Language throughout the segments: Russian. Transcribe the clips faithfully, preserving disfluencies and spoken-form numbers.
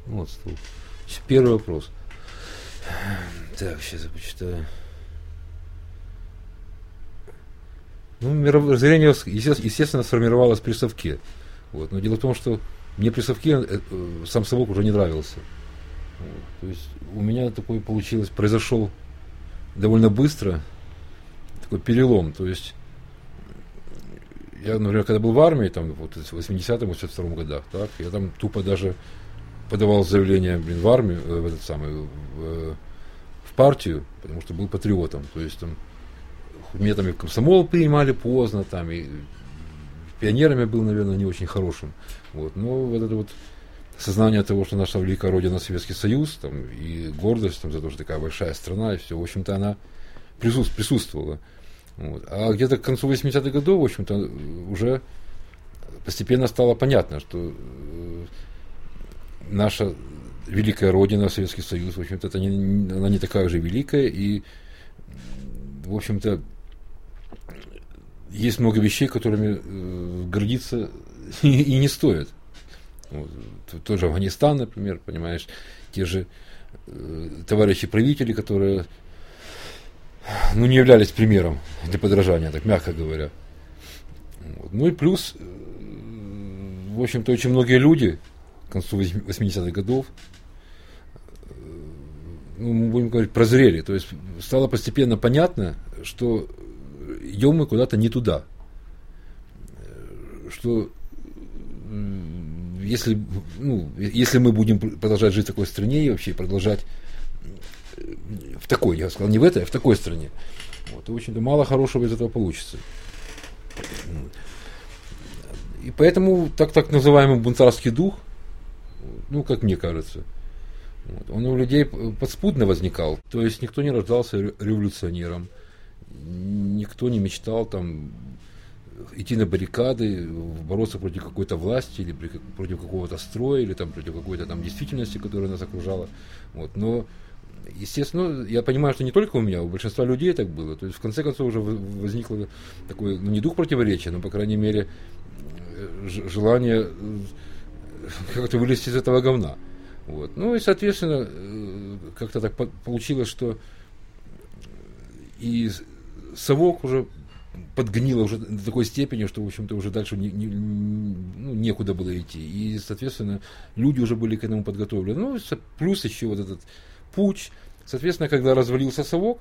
Вот стол. Первый вопрос. Так, сейчас я почитаю. Ну, мировоззрение, естественно, сформировалось при совке. Вот. Но дело в том, что мне при совке сам совок уже не нравился. Вот. То есть у меня такой получилось, произошел довольно быстро такой перелом. То есть я, например, когда был в армии, там, вот, в восьмидесятом восемьдесят втором годах, так, я там тупо даже подавал заявление, блин, в армию, в этот самый, в, в партию, потому что был патриотом. То есть там меня там и в комсомол принимали поздно, там, и пионерами был, наверное, не очень хорошим. Вот. Но вот это вот сознание того, что наша великая родина Советский Союз, там, и гордость там, за то, что такая большая страна, и все, в общем-то, она присутствовала. Вот. А где-то к концу восьмидесятых годов, в общем-то, уже постепенно стало понятно, что наша великая родина, Советский Союз, в общем-то, это не, она не такая уже великая, и, в общем-то, есть много вещей, которыми э, гордиться и, и не стоит. Вот. Тот же Афганистан, например, понимаешь, те же э, товарищи-правители, которые, ну, не являлись примером для подражания, так мягко говоря. Вот. Ну и плюс, э, в общем-то, очень многие люди к концу восьмидесятых годов, э, ну, мы будем говорить, прозрели. То есть стало постепенно понятно, что идем мы куда-то не туда. Что если, ну, если мы будем продолжать жить в такой стране и вообще продолжать в такой, я сказал, не в этой, а в такой стране, вот, то, в общем-то, мало хорошего из этого получится. И поэтому так, так называемый бунтарский дух, ну, как мне кажется, вот, он у людей подспудно возникал. То есть никто не рождался революционером, никто не мечтал там идти на баррикады, бороться против какой-то власти или против какого-то строя, или там против какой-то там действительности, которая нас окружала. Вот. Но, естественно, я понимаю, что не только у меня, у большинства людей так было. То есть, в конце концов, уже возникло такое, ну, не дух противоречия, но, по крайней мере, желание как-то вылезти из этого говна. Вот. Ну и, соответственно, как-то так получилось, что и совок уже подгнило уже до такой степени, что, в общем-то, уже дальше не, не, ну, некуда было идти. И, соответственно, люди уже были к этому подготовлены. Ну, плюс еще вот этот путч. Соответственно, когда развалился совок,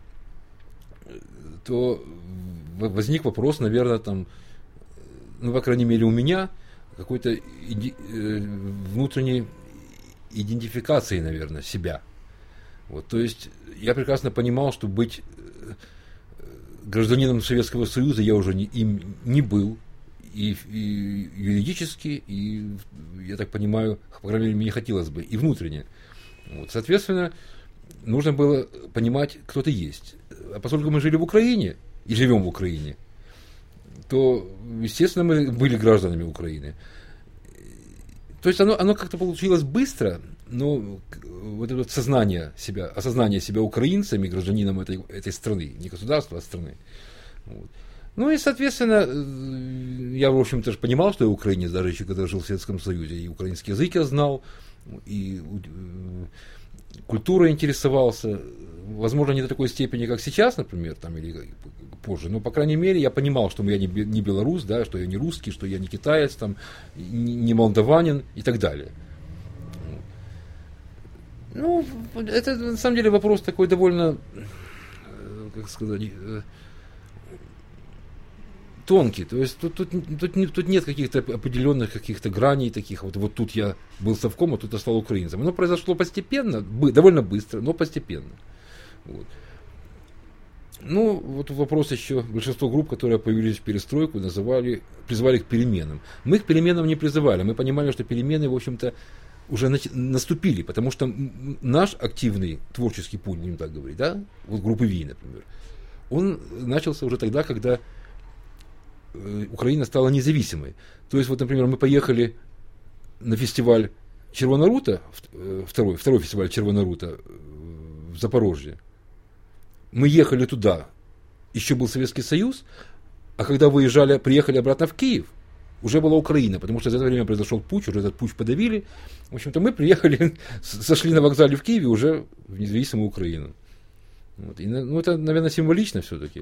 то возник вопрос, наверное, там, ну, по крайней мере, у меня какой-то иди, э, внутренней идентификации, наверное, себя. Вот, то есть я прекрасно понимал, что быть гражданином Советского Союза я уже не, им не был, и, и юридически, и, я так понимаю, по крайней мере, мне хотелось бы, и внутренне. Вот, соответственно, нужно было понимать, кто ты есть. А поскольку мы жили в Украине, и живем в Украине, то, естественно, мы были гражданами Украины. То есть оно, оно как-то получилось быстро, но вот это вот сознание себя, осознание себя украинцами, гражданином этой, этой страны, не государства, а страны. Вот. Ну и, соответственно, я, в общем-то, же понимал, что я украинец, даже еще когда жил в Советском Союзе, и украинский язык я знал, и культурой интересовался, возможно, не до такой степени, как сейчас, например, там, или позже, но, по крайней мере, я понимал, что я не белорус, да, что я не русский, что я не китаец, там, не молдаванин и так далее. Ну, это, на самом деле, вопрос такой довольно, как сказать, тонкий. То есть тут, тут, тут, тут нет каких-то определенных каких-то граней таких. Вот, вот тут я был совком, а тут я стал украинцем. Оно произошло постепенно, довольно быстро, но постепенно. Вот. Ну, вот вопрос еще. Большинство групп, которые появились в перестройку, называли, призывали к переменам. Мы к переменам не призывали. Мы понимали, что перемены, в общем-то, уже наступили, потому что наш активный творческий путь, будем так говорить, да, вот группы Ви, например, он начался уже тогда, когда Украина стала независимой. То есть, вот, например, мы поехали на фестиваль Червона Рута, второй, второй фестиваль Червона Рута в Запорожье. Мы ехали туда, еще был Советский Союз, а когда выезжали, приехали обратно в Киев, уже была Украина, потому что за это время произошел путч, уже этот путч подавили. В общем-то, мы приехали, сошли на вокзале в Киеве уже в независимую Украину. Вот. И, ну, это, наверное, символично все-таки.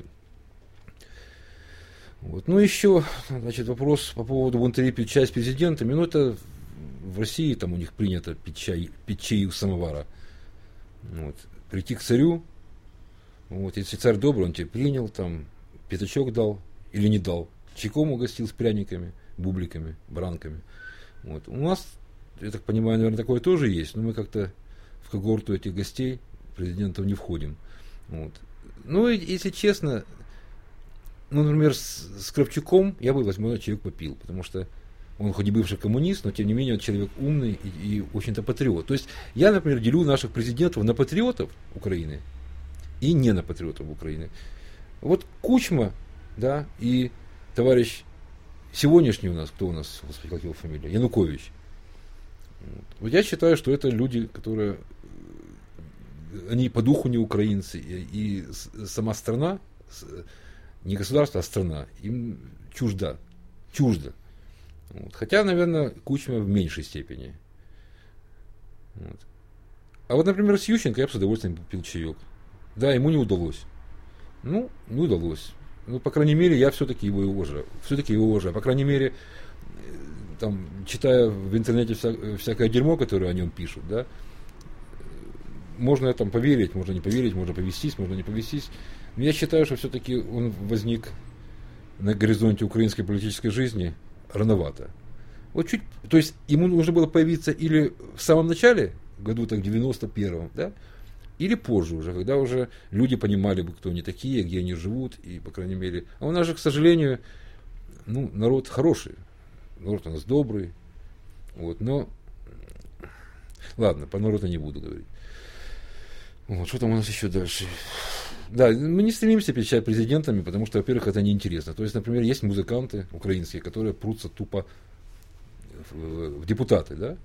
Вот. Ну, еще, значит, вопрос по поводу бунтарей пить чай с президентами. Ну, это в России, там у них принято пить чай, пить чай из самовара. Вот. Прийти к царю, вот, если царь добрый, он тебе принял, там, пятачок дал или не дал, чайком угостил с пряниками, бубликами, бранками. Вот. У нас, я так понимаю, наверное, такое тоже есть, но мы как-то в когорту этих гостей, президентов, не входим. Вот. Ну, и, если честно, ну, например, с, с Кравчуком я бы возьму чаек попил, потому что он хоть и бывший коммунист, но тем не менее он человек умный и, и в общем-то патриот. То есть я, например, делю наших президентов на патриотов Украины и не на патриотов Украины. Вот Кучма, да, и товарищ сегодняшний у нас, кто у нас, господи, как его фамилия, Янукович. Вот. Вот я считаю, что это люди, которые, они по духу не украинцы, и, и сама страна, не государство, а страна, им чужда, чужда. Вот. Хотя, наверное, Кучма в меньшей степени. Вот. А вот, например, с Ющенко я бы с удовольствием пил чаек. Да, ему не удалось. Ну, не удалось. Ну, по крайней мере, я все-таки его уважаю. Все-таки его уважаю. По крайней мере, там, читая в интернете вся, всякое дерьмо, которое о нем пишут, да, можно там поверить, можно не поверить, можно повестись, можно не повестись. Но я считаю, что все-таки он возник на горизонте украинской политической жизни рановато. Вот чуть, то есть ему нужно было появиться или в самом начале, году так девяносто первом, да, или позже уже, когда уже люди понимали бы, кто они такие, где они живут, и, по крайней мере, а у нас же, к сожалению, ну, народ хороший, народ у нас добрый, вот, но, ладно, по народу не буду говорить. Вот, что там у нас еще дальше? Да, мы не стремимся печать президентами, потому что, во-первых, это неинтересно. То есть, например, есть музыканты украинские, которые прутся тупо в, в депутаты, да?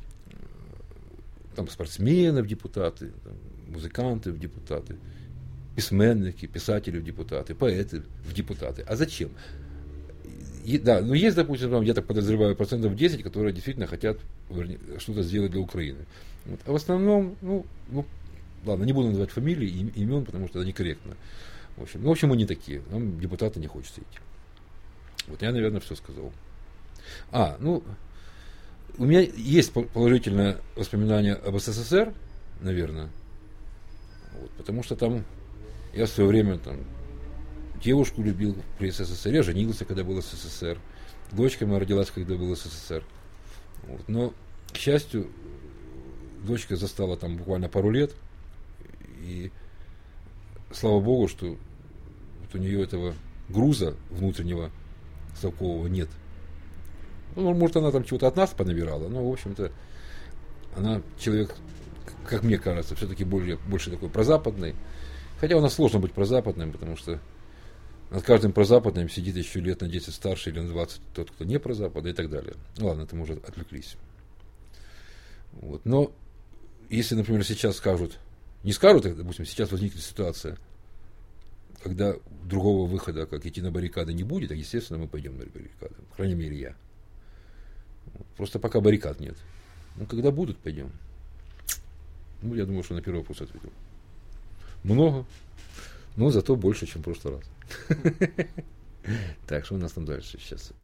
Там спортсмены в депутаты, там, музыканты в депутаты, письменники, писатели в депутаты, поэты в депутаты. А зачем? И, да, но есть, допустим, там, я так подозреваю, процентов десять, которые действительно хотят что-то сделать для Украины. Вот. А в основном, ну, ну, ладно, не буду называть фамилии и имен, потому что это некорректно. В общем, ну, в общем, мы не такие. Нам депутаты не хочется идти. Вот я, наверное, все сказал. А, ну, у меня есть положительное воспоминание об СССР, наверное. Вот, потому что там я в свое время там девушку любил при СССР, я женился, когда был СССР. Дочка моя родилась, когда был СССР. Вот, но, к счастью, дочка застала там буквально пару лет. И слава богу, что вот у нее этого груза внутреннего совкового нет. Ну, может, она там чего-то от нас понабирала, но, в общем-то, она человек, как мне кажется, все-таки более, больше такой прозападный. Хотя у нас сложно быть прозападным, потому что над каждым прозападным сидит еще лет на десять старше или на двадцать тот, кто не прозападный и так далее. Ну, ладно, это мы уже отвлеклись. Вот. Но если, например, сейчас скажут, не скажут, допустим, сейчас возникнет ситуация, когда другого выхода, как идти на баррикады, не будет, а, естественно, мы пойдем на баррикады. По крайней мере, я. Просто пока баррикад нет. Ну, когда будут, пойдем. Ну, я думаю, что на первый вопрос ответил. Много, но зато больше, чем в прошлый раз. Так, что у нас там дальше сейчас?